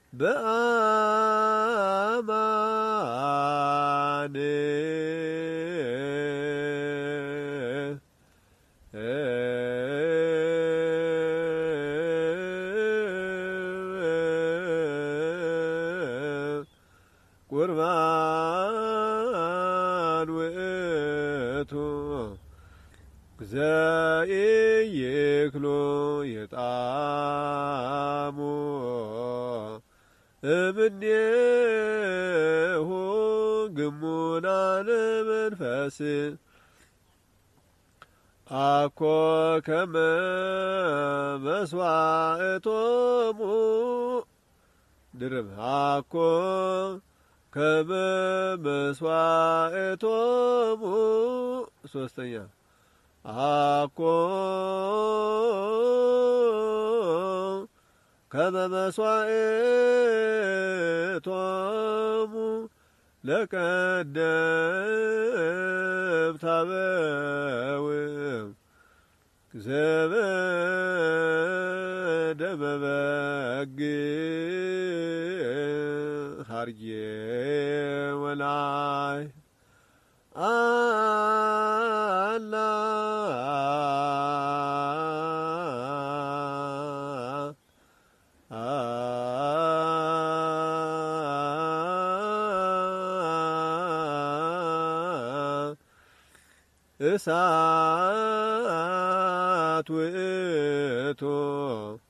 በአማን ቁርባን ውእቱ ዘኢይክሉ የጣሙ እምኔሁ ግሙናነ መንፈስ አኮ ከመ መስዋዕቶሙ ድርብ አኮ ከመ መስዋዕቶሙ ሶስተኛ አኮ ከመ መስዋዕቶሙ ለቀደምት አበዊነ ዘበደመ በግዕ ሐርዬ ወላይ አላ እሳት ውእቱ